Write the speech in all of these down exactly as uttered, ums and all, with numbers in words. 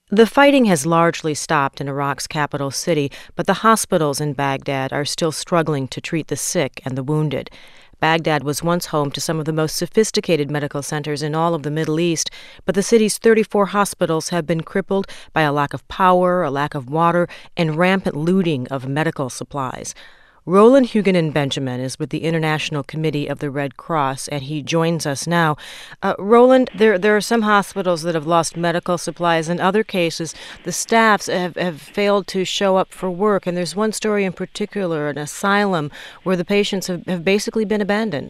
The fighting has largely stopped in Iraq's capital city, but the hospitals in Baghdad are still struggling to treat the sick and the wounded. Baghdad was once home to some of the most sophisticated medical centers in all of the Middle East, but the city's thirty-four hospitals have been crippled by a lack of power, a lack of water, and rampant looting of medical supplies. Roland Huguenin-Benjamin is with the International Committee of the Red Cross, and he joins us now. Uh, Roland, there there are some hospitals that have lost medical supplies. In other cases, the staffs have, have failed to show up for work. And there's one story in particular, an asylum, where the patients have, have basically been abandoned.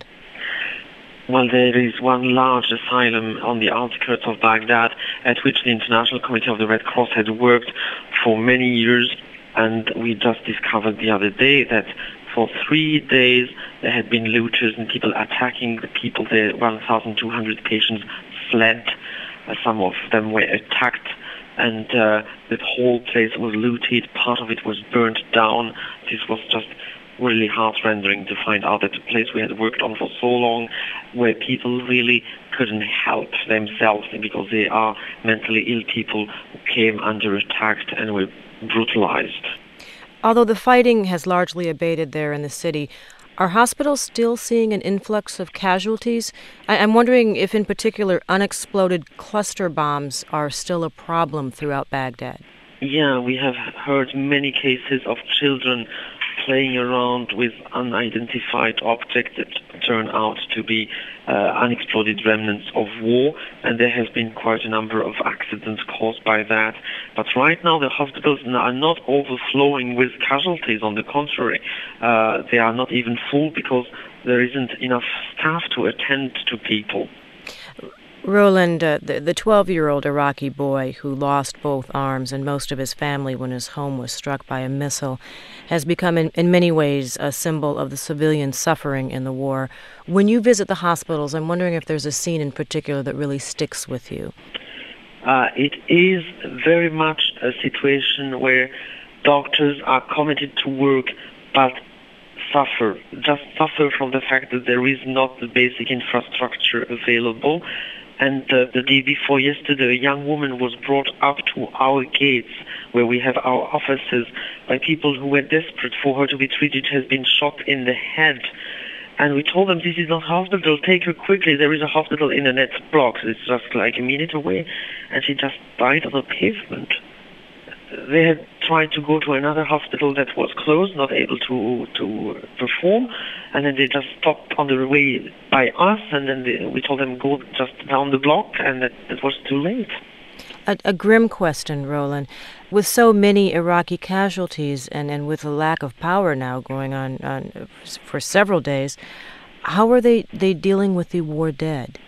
Well, there is one large asylum on the outskirts of Baghdad at which the International Committee of the Red Cross had worked for many years. And we just discovered the other day that for three days there had been looters and people attacking the people there. one thousand two hundred patients fled. Uh, some of them were attacked, and uh, the whole place was looted. Part of it was burnt down. This was just really heart-rending to find out that the place we had worked on for so long, where people really couldn't help themselves because they are mentally ill people who came under attack and were brutalized. Although the fighting has largely abated there in the city, are hospitals still seeing an influx of casualties? I- I'm wondering if, in particular, unexploded cluster bombs are still a problem throughout Baghdad. Yeah, we have heard many cases of children playing around with unidentified objects that turn out to be uh, unexploded remnants of war, and there has been quite a number of accidents caused by that. But right now the hospitals are not overflowing with casualties. On the contrary, uh, they are not even full because there isn't enough staff to attend to people. Roland, uh, the, the twelve-year-old Iraqi boy who lost both arms and most of his family when his home was struck by a missile, has become in, in many ways a symbol of the civilian suffering in the war. When you visit the hospitals, I'm wondering if there's a scene in particular that really sticks with you. Uh, it is very much a situation where doctors are committed to work, but suffer, just suffer from the fact that there is not the basic infrastructure available. And uh, the day before yesterday, a young woman was brought up to our gates, where we have our offices, by people who were desperate for her to be treated. Has been shot in the head. And we told them, this is not hospital, take her quickly. There is a hospital in the next block. It's just like a minute away. And she just died on the pavement. They had tried to go to another hospital that was closed, not able to to perform, and then they just stopped on the way by us, and then they, we told them go just down the block, and that it was too late. A, a grim question, Roland. With so many Iraqi casualties and, and with a lack of power now going on, on for several days, how are they, they dealing with the war dead?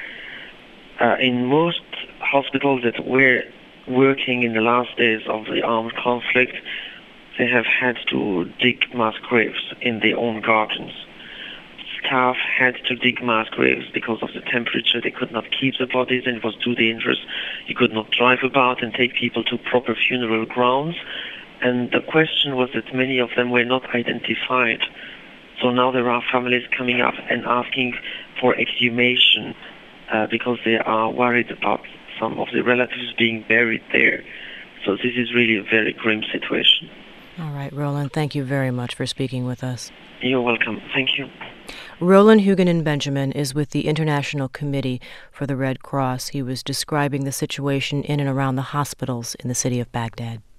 Uh, in most hospitals that were working in the last days of the armed conflict, they have had to dig mass graves in their own gardens. Staff had to dig mass graves because of the temperature. They could not keep the bodies, and it was too dangerous. You could not drive about and take people to proper funeral grounds. And the question was that many of them were not identified. So now there are families coming up and asking for exhumation uh, because they are worried about some of the relatives being buried there. So this is really a very grim situation. All right, Roland, thank you very much for speaking with us. You're welcome. Thank you. Roland Huguenin-Benjamin is with the International Committee for the Red Cross. He was describing the situation in and around the hospitals in the city of Baghdad.